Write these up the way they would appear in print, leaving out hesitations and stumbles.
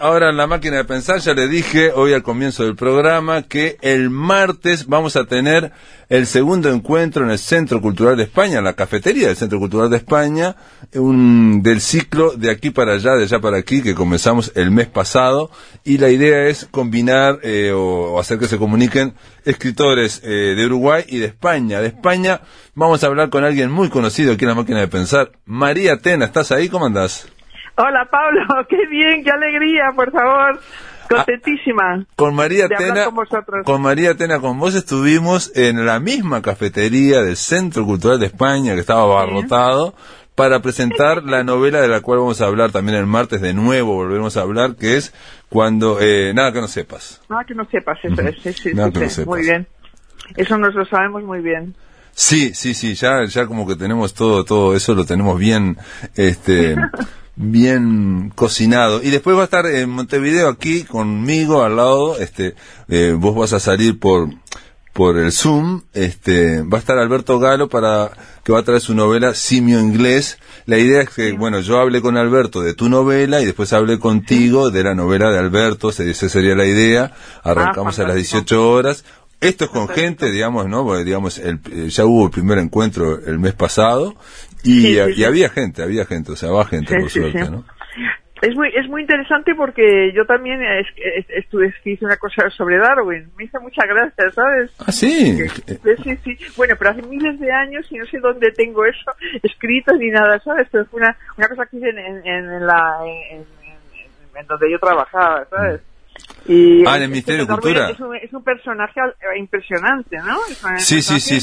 ahora en la máquina de pensar, ya le dije hoy al comienzo del programa que el martes vamos a tener el segundo encuentro en el Centro Cultural de España, en la cafetería del Centro Cultural de España, del ciclo de aquí para allá, de allá para aquí, que comenzamos el mes pasado, y la idea es combinar o hacer que se comuniquen escritores de Uruguay y de España. De España vamos a hablar con alguien muy conocido aquí en la máquina de pensar. María Tena, ¿estás ahí? ¿Cómo andás? Hola Pablo, qué bien, qué alegría, por favor, contentísima con María de Tena, hablar con vosotros. Con María Tena, con vos estuvimos en la misma cafetería del Centro Cultural de España, que estaba abarrotado, para presentar la novela de la cual vamos a hablar también el martes, de nuevo volveremos a hablar, que es Cuando Nada que no sepas. Nada que no sepas, eso es, sí, Nada que no sepas. Muy bien, eso nos lo sabemos muy bien. Sí, ya como que tenemos todo eso, lo tenemos bien, bien cocinado. Y después va a estar en Montevideo aquí conmigo al lado, vos vas a salir por el Zoom, va a estar Alberto Galo que va a traer su novela Simio Inglés. La idea es que, bueno, yo hablé con Alberto de tu novela y después hablé contigo de la novela de Alberto, esa sería la idea. Arrancamos a las 18 horas. Esto es con gente, digamos, ¿no? Porque, digamos, ya hubo el primer encuentro el mes pasado y había gente, o sea, va gente, por suerte, ¿no? Es muy interesante porque yo también hice una cosa sobre Darwin, me hizo mucha gracia, ¿sabes? Ah, sí. Sí. Bueno, pero hace miles de años y no sé dónde tengo eso escrito ni nada, ¿sabes? Pero fue una cosa que hice en donde yo trabajaba, ¿sabes? Y en el Ministerio de Cultura. Es un personaje impresionante, ¿no? Sí.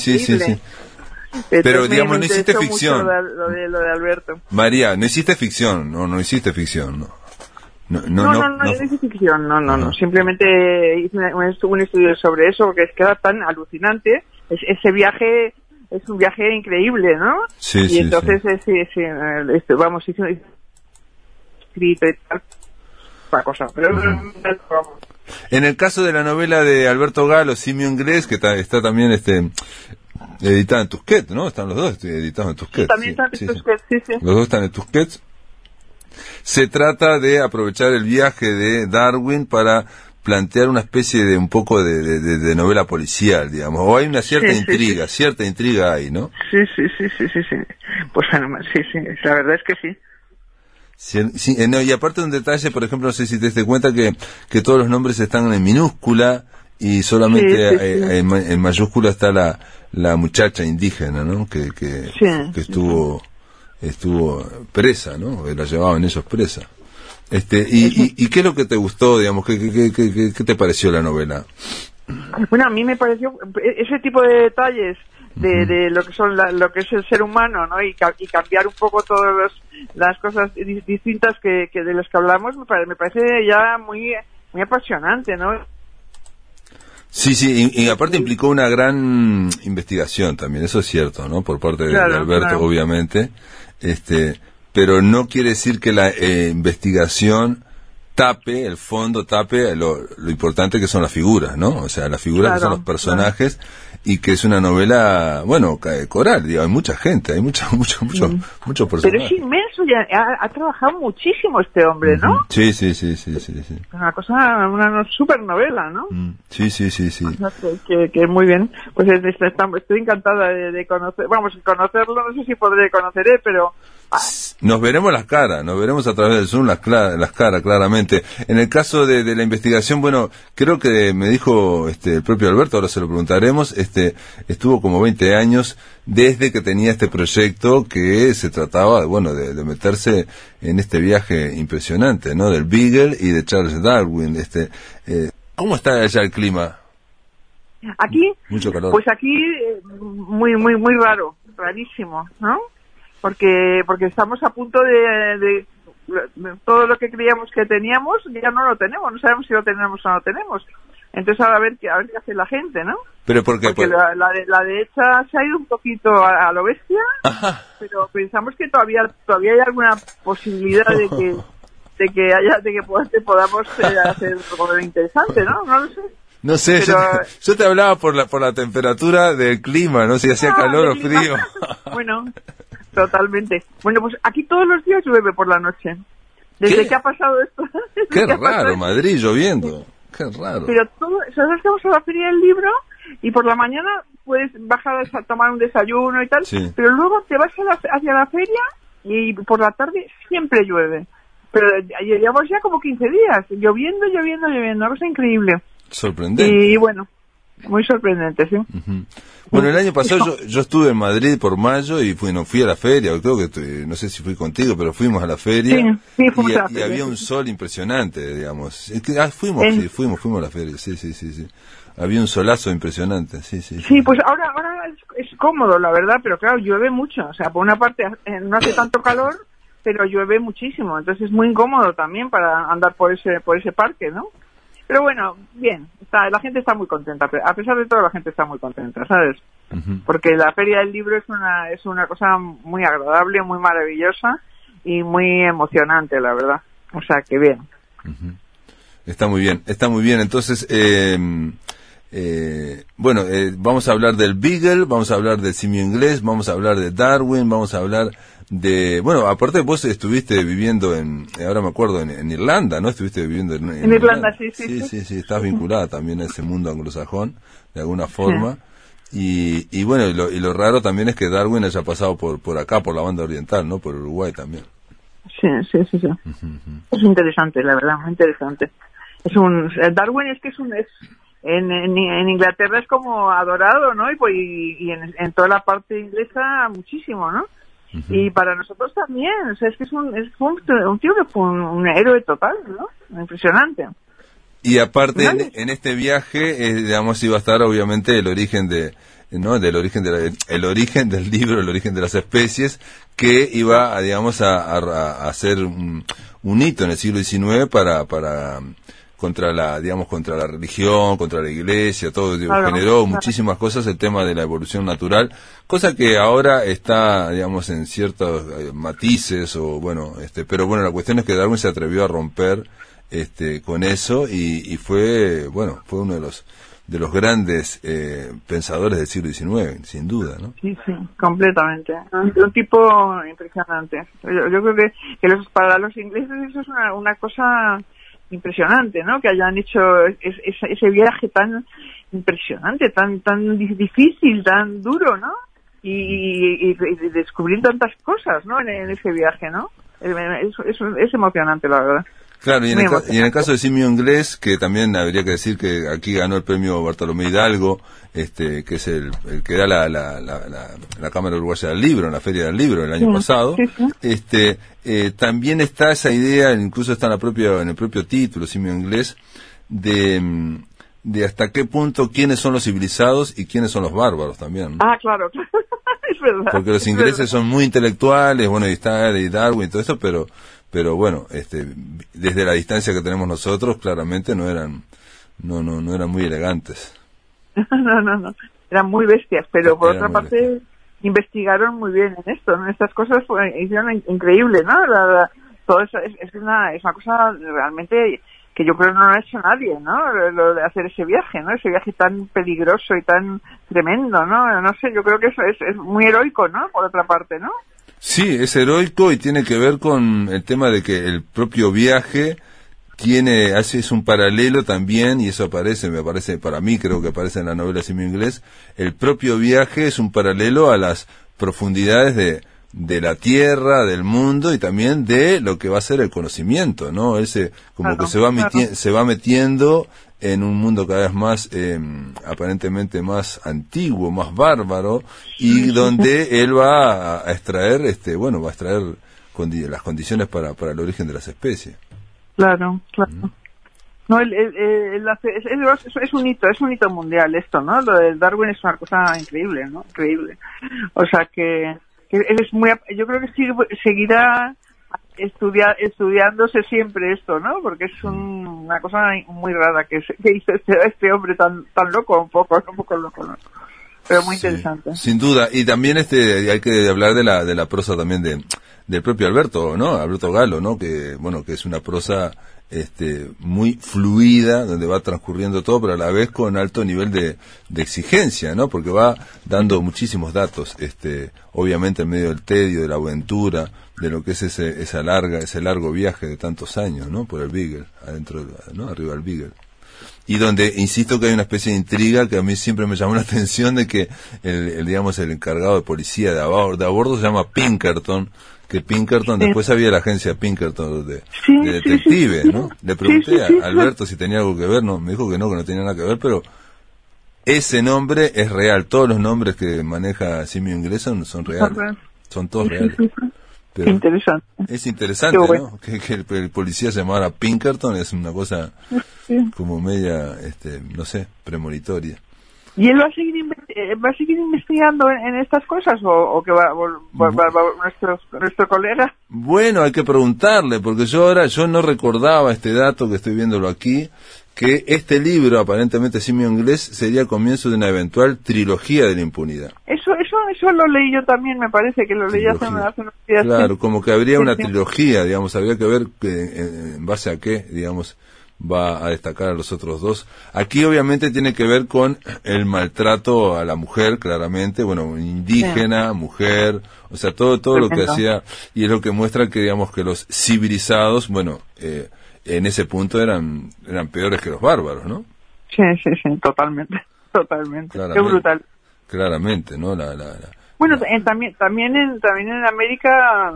Pero digamos, no hiciste ficción. Lo de Alberto. María, no hiciste ficción, no hiciste ficción, ¿no? No hice ficción, no. Simplemente hice un estudio sobre eso porque es que era tan alucinante. Ese viaje es un viaje increíble, ¿no? Sí. Y entonces, vamos, hice escrito y tal. Cosa, pero vamos. En el caso de la novela de Alberto Galo, Simio Inglés, que está también editada en Tusquets, ¿no? Están los dos editados en Tusquets. También están en Tusquets, sí. Los dos están en Tusquets. Se trata de aprovechar el viaje de Darwin para plantear una especie de un poco de novela policial, digamos. O hay una cierta intriga hay, ¿no? Sí. Pues fenomenal, sí, la verdad es que sí. Sí, y aparte un detalle, por ejemplo, no sé si te diste cuenta que todos los nombres están en minúscula y solamente en mayúscula está la muchacha indígena, ¿no? Que estuvo presa, ¿no? La llevaban ellos presa. ¿Y qué es lo que te gustó, digamos? ¿Qué te pareció la novela? Bueno, a mí me pareció ese tipo de detalles de lo que son lo que es el ser humano, ¿no? Y cambiar un poco todas las cosas distintas que de las que hablamos, me parece ya muy apasionante, ¿no? Sí, y aparte implicó una gran investigación también, eso es cierto, ¿no? Por parte de Alberto, obviamente, pero no quiere decir que la investigación tape lo importante que son las figuras, ¿no? O sea, las figuras que son los personajes y que es una novela, bueno, coral, digo, hay mucha gente, hay muchos personajes. Pero es inmenso, ya ha trabajado muchísimo este hombre, ¿no? Sí. Una super novela, ¿no? Sí. Que muy bien. Pues estoy encantada de conocerlo, no sé si podré conoceré, pero... Nos veremos las caras, nos veremos a través del Zoom las caras, claramente. En el caso de la investigación, bueno, creo que me dijo el propio Alberto, ahora se lo preguntaremos, estuvo como 20 años desde que tenía este proyecto que se trataba, bueno, de meterse en este viaje impresionante, ¿no? Del Beagle y de Charles Darwin. ¿Cómo está allá el clima? Aquí, mucho calor. Pues aquí muy raro, rarísimo, ¿no? Porque estamos a punto de todo lo que creíamos que teníamos ya no lo tenemos, no sabemos si lo tenemos o no lo tenemos. Entonces ahora a ver qué hace la gente, ¿no? Pero porque la derecha se ha ido un poquito a lo bestia. Ajá. Pero pensamos que todavía hay alguna posibilidad de que podamos hacer algo interesante, ¿no? No lo sé. No sé, pero... yo te hablaba por la temperatura del clima, no sé si hacía calor o frío. Bueno, totalmente. Bueno, pues aquí todos los días llueve por la noche. Desde que ha pasado esto. Qué raro, Madrid lloviendo. Qué raro. Pero todo, sabes que vamos a la feria del libro y por la mañana puedes bajar a tomar un desayuno y tal, sí. Pero luego te vas hacia la feria y por la tarde siempre llueve. Pero llevamos ya como 15 días, lloviendo, una cosa increíble. Sorprendente. Y bueno, muy sorprendente, sí. Uh-huh. Bueno, el año pasado yo estuve en Madrid por mayo y fui a la feria, creo que no sé si fui contigo, pero fuimos a la feria, sí, fuimos a la feria, había un sol impresionante, digamos. Fuimos a la feria, sí. Había un solazo impresionante, sí. Sí, pues ahora es cómodo, la verdad, pero claro, llueve mucho. O sea, por una parte no hace tanto calor, pero llueve muchísimo, entonces es muy incómodo también para andar por ese parque, ¿no? Pero bueno, bien, la gente está muy contenta, a pesar de todo la gente está muy contenta, ¿sabes? Uh-huh. Porque la Feria del Libro es una cosa muy agradable, muy maravillosa y muy emocionante, la verdad. O sea, que bien. Uh-huh. Está muy bien. Entonces, vamos a hablar del Beagle, vamos a hablar del simio inglés, vamos a hablar de Darwin, vamos a hablar aparte vos estuviste viviendo ahora me acuerdo, en Irlanda, ¿no? Estuviste viviendo en Irlanda, sí. Sí, estás vinculada también a ese mundo anglosajón, de alguna forma. Sí. Y bueno, y lo raro también es que Darwin haya pasado por acá, por la banda oriental, ¿no? Por Uruguay también. Sí. Uh-huh. Es interesante, la verdad, muy interesante. Darwin es que en Inglaterra es como adorado, ¿no? Y en toda la parte inglesa muchísimo, ¿no? Uh-huh. Y para nosotros también, o sea, es que fue un tío que fue un héroe total, ¿no? Impresionante. Y aparte, en este viaje, digamos, iba a estar obviamente el origen el origen del libro, el origen de las especies, que iba, a ser un hito en el siglo XIX contra la religión, contra la iglesia, todo, generó muchísimas cosas el tema de la evolución natural, cosa que ahora está, digamos, en ciertos matices pero bueno, la cuestión es que Darwin se atrevió a romper con eso y fue uno de los grandes pensadores del siglo XIX, sin duda, ¿no? Sí, completamente. Un tipo impresionante. Yo creo que para los ingleses eso es una cosa impresionante, ¿no? Que hayan hecho ese viaje tan impresionante, tan difícil, tan duro, ¿no? Y descubrir tantas cosas, ¿no? En ese viaje, ¿no? Es emocionante, la verdad. Claro, y en el caso de simio inglés, que también habría que decir que aquí ganó el premio Bartolomé Hidalgo, que es el que da la Cámara Uruguaya del Libro, en la Feria del Libro el año pasado, también está esa idea, incluso está en el propio título, simio inglés, de hasta qué punto quiénes son los civilizados y quiénes son los bárbaros también, ¿no? Ah, claro. Es verdad. Porque los ingleses son muy intelectuales, y está y Darwin y todo eso, pero bueno, desde la distancia que tenemos nosotros, claramente no eran muy elegantes. No, eran muy bestias, pero por otra parte investigaron muy bien en esto, ¿no? Estas cosas hicieron increíble, ¿no? Todo eso es una cosa realmente que yo creo que no lo ha hecho nadie, ¿no? Lo de hacer ese viaje, ¿no? Ese viaje tan peligroso y tan tremendo, ¿no? No sé, yo creo que eso es muy heroico, ¿no? Por otra parte, ¿no? Sí, es heroico y tiene que ver con el tema de que el propio viaje es un paralelo también, y eso me parece, para mí creo que aparece en la novela Simio Inglés, el propio viaje es un paralelo a las profundidades de la Tierra, del mundo y también de lo que va a ser el conocimiento, ¿no? Que se va metiendo en un mundo cada vez más, aparentemente más antiguo, más bárbaro, y donde él va a extraer, las condiciones para el origen de las especies. Claro. No, es un hito mundial esto, ¿no? Lo del Darwin es una cosa increíble, ¿no? Increíble. O sea que él yo creo que seguirá estudiándose siempre esto, ¿no? Porque es una cosa muy rara que hizo este hombre tan loco, un poco loco, ¿no? Pero muy interesante. Sin duda, y también hay que hablar de la prosa también del propio Alberto, ¿no? Alberto Galo, ¿no? Que es una prosa muy fluida, donde va transcurriendo todo, pero a la vez con alto nivel de exigencia, ¿no? Porque va dando muchísimos datos, obviamente en medio del tedio, de la aventura, de lo que es ese largo viaje de tantos años, ¿no? Por el Beagle, adentro, ¿no? Arriba del Beagle. Y donde, insisto, que hay una especie de intriga que a mí siempre me llamó la atención de que el encargado de policía de a bordo se llama Pinkerton, que Pinkerton, después había la agencia Pinkerton de detective, ¿no? Le pregunté a Alberto si tenía algo que ver, no, me dijo que no tenía nada que ver, pero ese nombre es real, todos los nombres que maneja Simio Inglés son reales, son todos reales. Pero interesante. Es interesante, bueno, ¿no? Que el policía se llamara Pinkerton es una cosa como media, no sé, premonitoria. ¿Y él va a seguir investigando en estas cosas o que va nuestro colega? Bueno, hay que preguntarle, porque yo no recordaba este dato que estoy viéndolo aquí, que este libro, aparentemente Simio Inglés, sería el comienzo de una eventual trilogía de la impunidad. Eso lo leí yo también, me parece que lo leí hace unos días. Claro, como que habría una trilogía, digamos, habría que ver en base a qué, digamos, va a destacar a los otros dos. Aquí obviamente tiene que ver con el maltrato a la mujer, claramente, bueno, indígena, mujer, o sea, todo lo que hacía, y es lo que muestra que, digamos, que los civilizados, bueno, en ese punto eran peores que los bárbaros, ¿no? Sí, totalmente. Qué brutal. Claramente, ¿no? Bueno, también en América,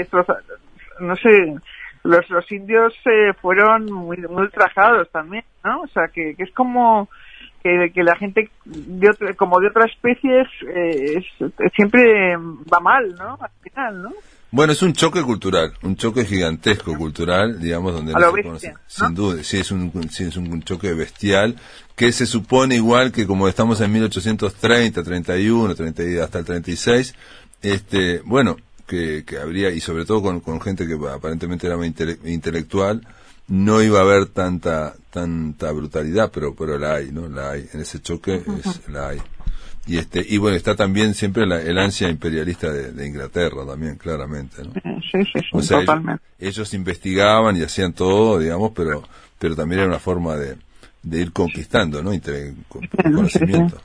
no sé, los indios fueron muy ultrajados también, ¿no? O sea, que es como que la gente de otras especies siempre va mal, ¿no? Al final, ¿no? Bueno, es un choque cultural, un choque gigantesco cultural, digamos, donde no se conoce, ¿no? Sin duda, sí es un choque bestial, que se supone igual que como estamos en 1830, 31, 30, hasta el 36, bueno, que habría, y sobre todo con gente que aparentemente era muy intelectual, no iba a haber tanta brutalidad, pero la hay, ¿no? La hay, en ese choque la hay. Y bueno, está también siempre el ansia imperialista de Inglaterra también, claramente, ¿no? Sí, o sea, totalmente. Ellos investigaban y hacían todo, digamos, pero también era una forma de ir conquistando, ¿no? Conocimiento.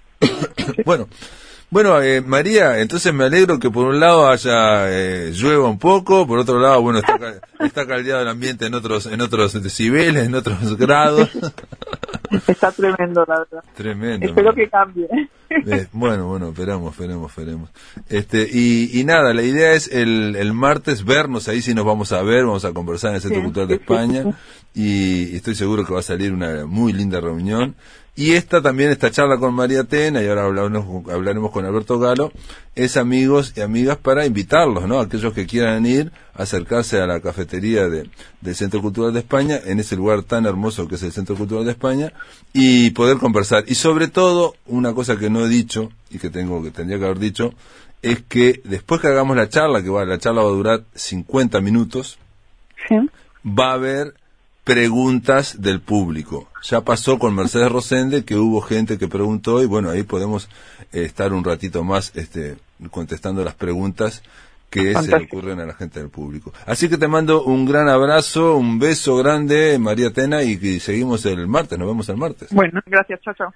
Bueno, María, entonces me alegro que por un lado llueva un poco, por otro lado, bueno, está caldeado el ambiente en otros decibeles, en otros grados. Está tremendo, la verdad. Tremendo. Espero que cambie. Bueno, esperemos. Y nada, la idea es el martes vernos, ahí sí nos vamos a ver, vamos a conversar en el Centro Cultural de España, y estoy seguro que va a salir una muy linda reunión. Y esta charla con María Tena, y ahora hablaremos con Alberto Galo, es amigos y amigas para invitarlos, ¿no? Aquellos que quieran ir, acercarse a la cafetería del Centro Cultural de España, en ese lugar tan hermoso que es el Centro Cultural de España, y poder conversar. Y sobre todo, una cosa que no he dicho, y que tendría que haber dicho, es que después que hagamos la charla, la charla va a durar 50 minutos, ¿sí? Va a haber preguntas del público. Ya pasó con Mercedes Rosende que hubo gente que preguntó y bueno, ahí podemos estar un ratito más contestando las preguntas que se le ocurren a la gente del público. Así que te mando un gran abrazo, un beso grande, María Tena, y seguimos el martes, nos vemos el martes. Bueno, gracias, chao.